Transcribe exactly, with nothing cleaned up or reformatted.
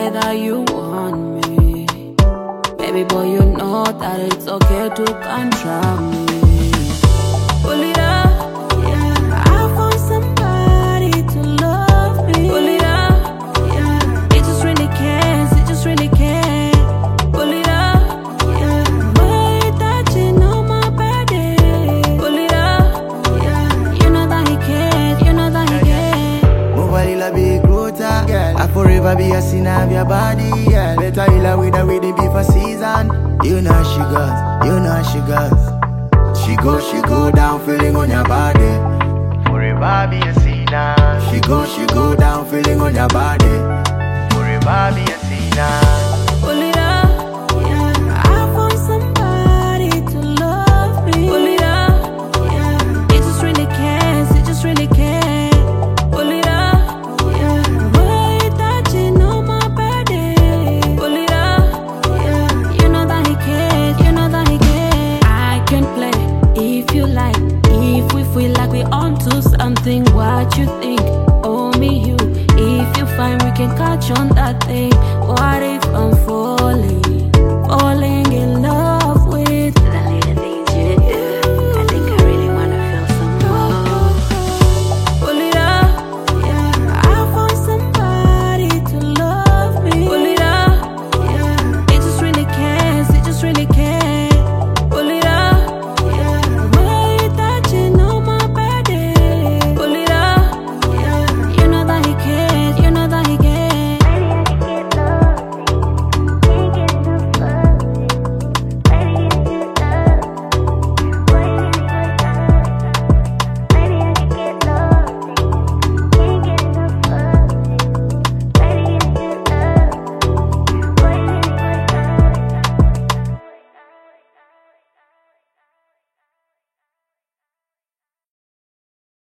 say that you want me. Baby boy, you know that it's okay to control me. Pull it up, yeah. I found somebody to love me. Pull it up, yeah. It just really cares, it just really cares. Pull it up, yeah. Way touching on my body. Pull it up, yeah. You know that he cares, you know that he cares. Move a little bit closer, girl. I forever be a sin of your body, girl. Better heal with the rhythm before season. You know she goes, you know she goes. She go, she go down, feeling on your body. Forever be a sinner. She go, she go down, feeling on your body. Forever be a sinner. Pull it up, yeah. I found somebody to love me. Pull it up, yeah. It just really cares, it just really cares. Pull it up, yeah. Way touching on my body. Pull it up, yeah. You know that he cares, you know that he cares. I can play if you like, if we feel like we onto something. What you think? Oh me, you. If you find we can catch on that thing. What if I'm falling?